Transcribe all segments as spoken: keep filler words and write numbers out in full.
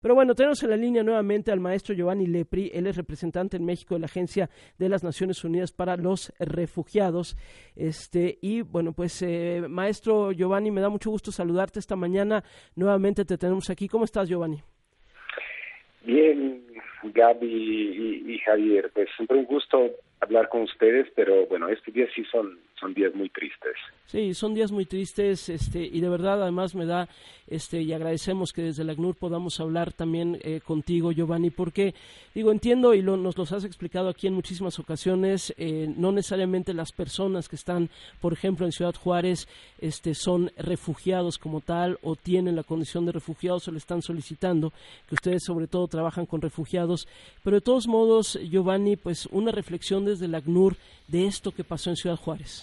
Pero bueno, tenemos en la línea nuevamente al maestro Giovanni Lepri. Él es representante en México de la Agencia de las Naciones Unidas para los Refugiados. Este, y bueno, pues eh, maestro Giovanni, me da mucho gusto saludarte esta mañana. Nuevamente te tenemos aquí. ¿Cómo estás, Giovanni? Bien, Gaby y, y Javier, pues siempre un gusto hablar con ustedes, pero bueno, estos días sí son, son días muy tristes. Sí, son días muy tristes, este, y de verdad además me da, este, y agradecemos que desde la ACNUR podamos hablar también eh, contigo, Giovanni, porque, digo, entiendo y lo, nos los has explicado aquí en muchísimas ocasiones, eh, no necesariamente las personas que están, por ejemplo, en Ciudad Juárez, este, son refugiados como tal, o tienen la condición de refugiados, o le están solicitando, que ustedes sobre todo trabajan con refugiados, pero de todos modos, Giovanni, pues una reflexión desde la ACNUR de esto que pasó en Ciudad Juárez.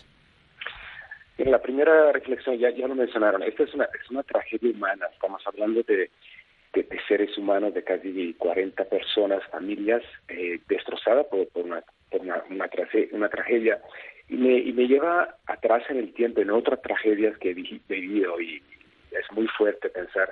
En la primera reflexión, ya, ya lo mencionaron, esta es una, es una tragedia humana, estamos hablando de, de, de seres humanos, de casi cuarenta personas, familias eh, destrozadas por, por, una, por una, una, trage, una tragedia, y me, y me lleva atrás en el tiempo en otras tragedias que he vivido, y es muy fuerte pensar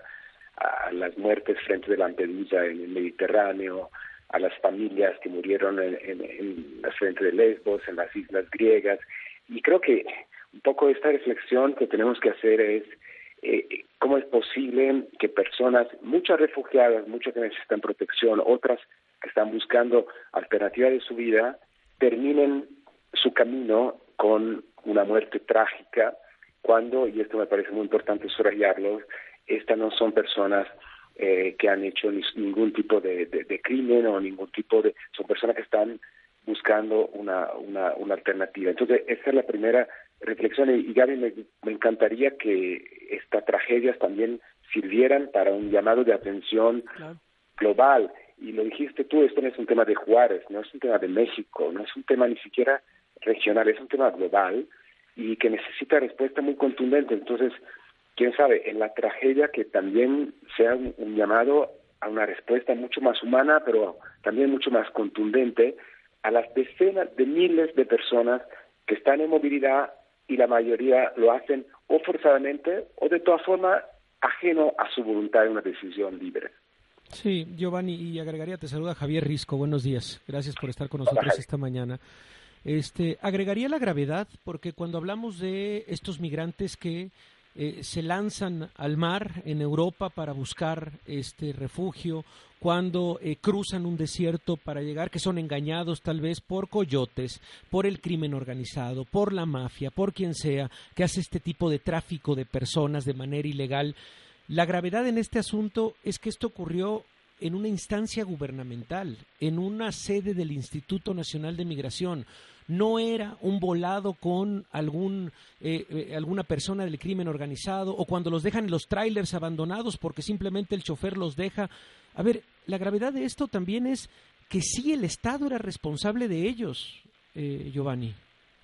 a las muertes frente de Lampedusa en el Mediterráneo, a las familias que murieron en, en, en la frente de Lesbos, en las islas griegas, y creo que un poco esta reflexión que tenemos que hacer es eh, cómo es posible que personas, muchas refugiadas, muchas que necesitan protección, otras que están buscando alternativas de su vida, terminen su camino con una muerte trágica, cuando, y esto me parece muy importante subrayarlo, estas no son personas eh, que han hecho ni, ningún tipo de, de, de crimen o ningún tipo de... son personas que están buscando una, una, una alternativa. Entonces, esa es la primera reflexión, y, y Gaby, me, me encantaría que estas tragedias también sirvieran para un llamado de atención claro. global. Y lo dijiste tú, esto no es un tema de Juárez, no es un tema de México, no es un tema ni siquiera regional, es un tema global y que necesita respuesta muy contundente. Entonces, quién sabe, en la tragedia que también sea un, un llamado a una respuesta mucho más humana, pero también mucho más contundente a las decenas de miles de personas que están en movilidad, y la mayoría lo hacen o forzadamente o de todas formas ajeno a su voluntad de una decisión libre. Sí, Giovanni, y agregaría, te saluda Javier Risco, buenos días, gracias por estar con nosotros Hola, esta mañana. Este, agregaría la gravedad, porque cuando hablamos de estos migrantes que eh, se lanzan al mar en Europa para buscar este refugio, cuando eh, cruzan un desierto para llegar, que son engañados tal vez por coyotes, por el crimen organizado, por la mafia, por quien sea, que hace este tipo de tráfico de personas de manera ilegal. La gravedad en este asunto es que esto ocurrió en una instancia gubernamental, en una sede del Instituto Nacional de Migración. No era un volado con algún eh, eh, alguna persona del crimen organizado, o cuando los dejan en los trailers abandonados porque simplemente el chofer los deja. A ver, la gravedad de esto también es que sí, el Estado era responsable de ellos, eh, Giovanni.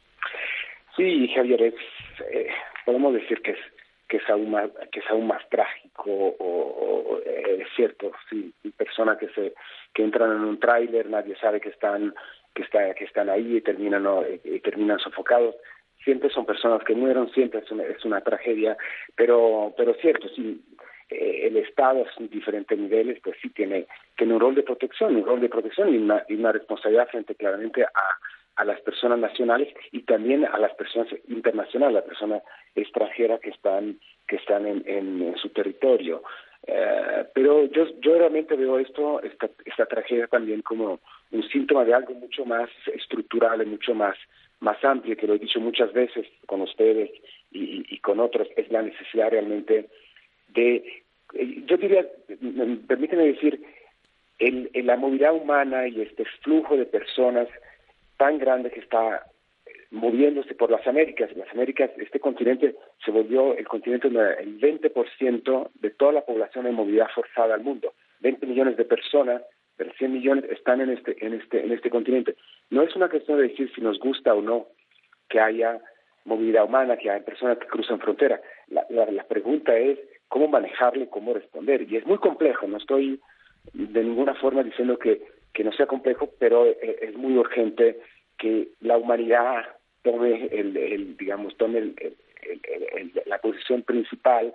Sí, Javier, es, eh, podemos decir que es que es aún más que es aún más trágico, o, o eh, es cierto, sí, personas que se que entran en un tráiler, nadie sabe que están que está que están ahí y terminan no, y terminan sofocados. Siempre son personas que mueren, siempre es una, es una tragedia, pero pero cierto, sí, eh, el Estado en diferentes niveles pues sí tiene tiene un rol de protección, un rol de protección y una, y una responsabilidad frente claramente a a las personas nacionales y también a las personas internacionales, a las personas extranjeras que están que están en, en, en su territorio. Eh, pero yo yo realmente veo esto esta esta tragedia también como un síntoma de algo mucho más estructural y mucho más más amplio, que lo he dicho muchas veces con ustedes y, y con otros, es la necesidad realmente de, yo diría, permíteme decir, el, el, la movilidad humana y este flujo de personas tan grande que está moviéndose por las Américas. Las Américas, este continente se volvió el continente donde el veinte por ciento de toda la población en movilidad forzada al mundo. veinte millones de personas, pero cien millones están en este en este en este continente. No es una cuestión de decir si nos gusta o no que haya movilidad humana, que haya personas que cruzan frontera. La, la, la pregunta es cómo manejarlo y cómo responder. Y es muy complejo. No estoy de ninguna forma diciendo que que no sea complejo, pero es muy urgente que la humanidad tome el, el digamos tome el, el, el, el, la posición principal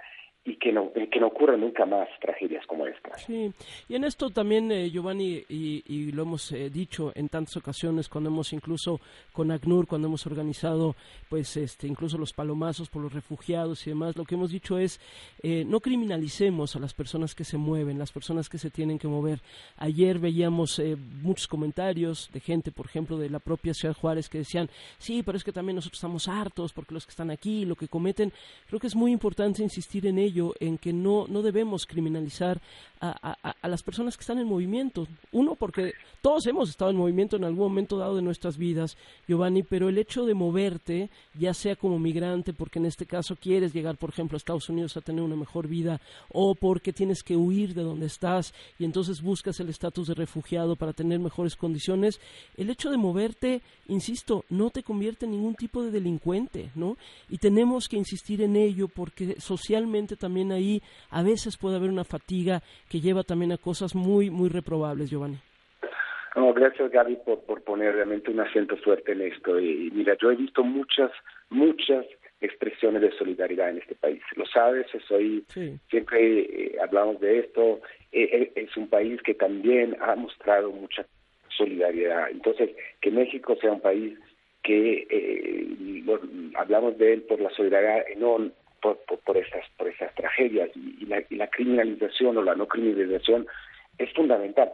y que no, que no ocurran nunca más tragedias como esta. Sí, y en esto también, eh, Giovanni, y, y lo hemos eh, dicho en tantas ocasiones, cuando hemos incluso con ACNUR, cuando hemos organizado, pues, este, incluso los palomazos por los refugiados y demás, lo que hemos dicho es, eh, no criminalicemos a las personas que se mueven, las personas que se tienen que mover. Ayer veíamos eh, muchos comentarios de gente, por ejemplo, de la propia Ciudad Juárez, que decían, sí, pero es que también nosotros estamos hartos, porque los que están aquí, lo que cometen, creo que es muy importante insistir en ello, en que no, no debemos criminalizar a, a, a las personas que están en movimiento. Uno, porque todos hemos estado en movimiento en algún momento dado de nuestras vidas, Giovanni, pero el hecho de moverte, ya sea como migrante, porque en este caso quieres llegar, por ejemplo, a Estados Unidos a tener una mejor vida, o porque tienes que huir de donde estás y entonces buscas el estatus de refugiado para tener mejores condiciones, el hecho de moverte, insisto, no te convierte en ningún tipo de delincuente, ¿no? Y tenemos que insistir en ello porque socialmente también ahí a veces puede haber una fatiga que lleva también a cosas muy, muy reprobables, Giovanni. No, gracias, Gaby, por, por poner realmente un acento fuerte en esto. Y, y mira, yo he visto muchas, muchas expresiones de solidaridad en este país. Lo sabes, soy sí. siempre eh, hablamos de esto. Eh, es un país que también ha mostrado mucha solidaridad. Entonces, que México sea un país que eh, lo, hablamos de él por la solidaridad, no por, por, por esas por esas tragedias y, y, la, y la criminalización o la no criminalización es fundamental.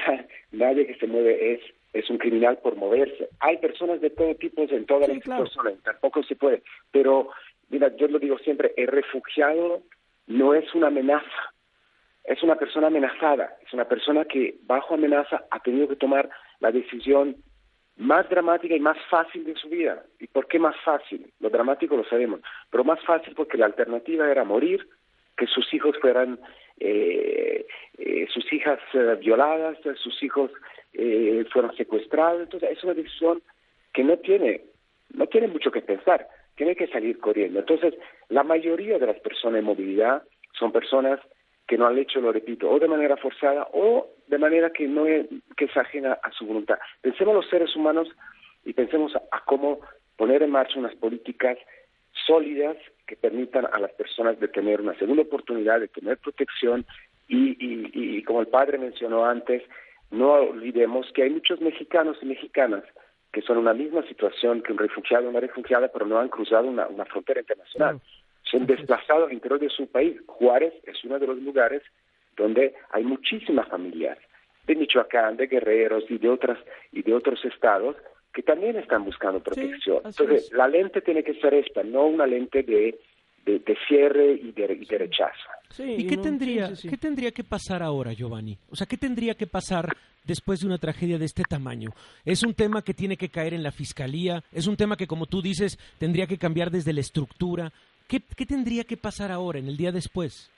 Nadie que se mueve es es un criminal por moverse. Hay personas de todo tipo en todas sí, las claro. situaciones, tampoco se puede. Pero, mira, yo lo digo siempre, el refugiado no es una amenaza, es una persona amenazada, es una persona que bajo amenaza ha tenido que tomar la decisión más dramática y más fácil de su vida. ¿Y por qué más fácil? Lo dramático lo sabemos, pero más fácil porque la alternativa era morir, que sus hijos fueran, eh, eh, sus hijas eh, violadas, sus hijos eh, fueron secuestrados. Entonces es una decisión que no tiene, no tiene mucho que pensar, tiene que salir corriendo. Entonces la mayoría de las personas en movilidad son personas que no han hecho, lo repito, o de manera forzada o de manera que no es, que es ajena a su voluntad. Pensemos los seres humanos y pensemos a, a cómo poner en marcha unas políticas sólidas que permitan a las personas de tener una segunda oportunidad, de tener protección y, y, y como el padre mencionó antes, no olvidemos que hay muchos mexicanos y mexicanas que son en una misma situación que un refugiado o una refugiada, pero no han cruzado una, una frontera internacional. No. Son desplazados al interior de su país. Juárez es uno de los lugares donde hay muchísimas familias de Michoacán, de Guerreros y de otras y de otros estados que también están buscando protección. Sí, Entonces, es. la lente tiene que ser esta, no una lente de, de, de cierre y de, y de rechazo. Sí, ¿Y qué, no, tendría, sí, sí, sí. qué tendría que pasar ahora, Giovanni? O sea, ¿qué tendría que pasar después de una tragedia de este tamaño? ¿Es un tema que tiene que caer en la fiscalía? ¿Es un tema que, como tú dices, tendría que cambiar desde la estructura? ¿Qué, qué tendría que pasar ahora, en el día después?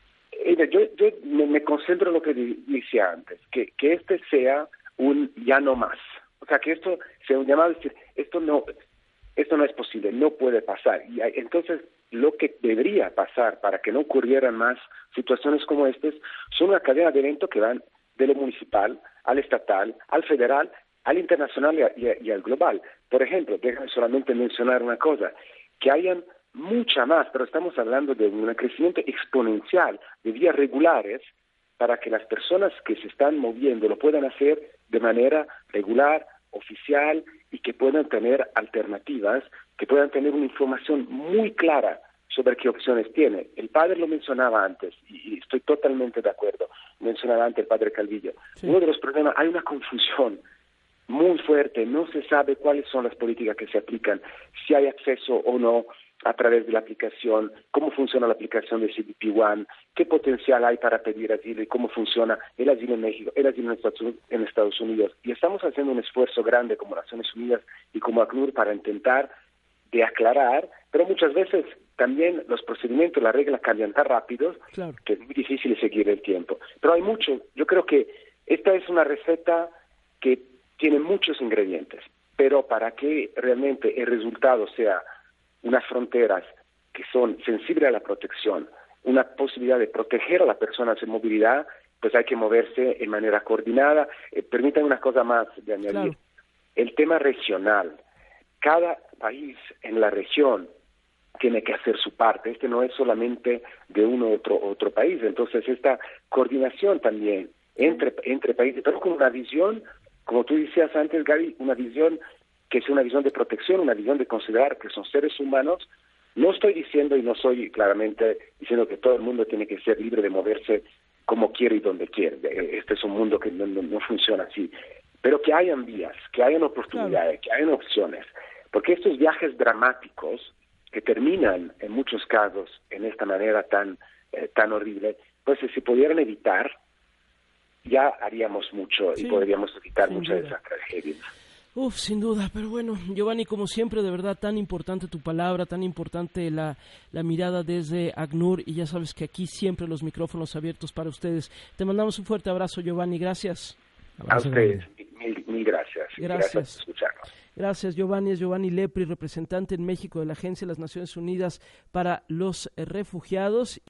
Yo, yo me, me concentro en lo que decía antes, que, que este sea un ya no más. O sea, que esto sea un llamado a decir, esto no, esto no es posible, no puede pasar. Y hay, entonces, lo que debería pasar para que no ocurrieran más situaciones como estas, son una cadena de eventos que van de lo municipal al estatal, al federal, al internacional y, a, y, a, y al global. Por ejemplo, déjame solamente mencionar una cosa, que hayan mucha más, pero estamos hablando de un crecimiento exponencial de vías regulares para que las personas que se están moviendo lo puedan hacer de manera regular, oficial y que puedan tener alternativas, que puedan tener una información muy clara sobre qué opciones tiene. El padre lo mencionaba antes y estoy totalmente de acuerdo, mencionaba antes el padre Calvillo. Sí. Uno de los problemas, hay una confusión muy fuerte, no se sabe cuáles son las políticas que se aplican, si hay acceso o no a través de la aplicación, cómo funciona la aplicación de C B P One, qué potencial hay para pedir asilo y cómo funciona el asilo en México, el asilo en Estados Unidos, en Estados Unidos. Y estamos haciendo un esfuerzo grande como Naciones Unidas y como ACNUR para intentar de aclarar, pero muchas veces también los procedimientos, las reglas cambian tan rápidos claro. que es muy difícil seguir el tiempo. Pero hay mucho, yo creo que esta es una receta que tiene muchos ingredientes, pero para que realmente el resultado sea unas fronteras que son sensibles a la protección, una posibilidad de proteger a las personas en movilidad, pues hay que moverse en manera coordinada. Eh, permítanme una cosa más de añadir. Claro. El tema regional. Cada país en la región tiene que hacer su parte. Este no es solamente de uno u otro, otro país. Entonces, esta coordinación también entre, entre países, pero con una visión, como tú decías antes, Gaby, una visión que es una visión de protección, una visión de considerar que son seres humanos. No estoy diciendo y no soy claramente diciendo que todo el mundo tiene que ser libre de moverse como quiere y donde quiere. Este es un mundo que no, no, no funciona así. Pero que hayan vías, que hayan oportunidades, claro, que hayan opciones. Porque estos viajes dramáticos que terminan en muchos casos en esta manera tan, eh, tan horrible, pues si se pudieran evitar, ya haríamos mucho sí, y podríamos evitar muchas de esas tragedias. Uf, sin duda, pero bueno, Giovanni, como siempre, de verdad, tan importante tu palabra, tan importante la, la mirada desde ACNUR, y ya sabes que aquí siempre los micrófonos abiertos para ustedes. Te mandamos un fuerte abrazo, Giovanni, gracias. Abrazo, a ustedes, mil, mil gracias. Gracias. Gracias por escucharnos. Gracias, Giovanni. Es Giovanni Lepri, representante en México de la Agencia de las Naciones Unidas para los Refugiados.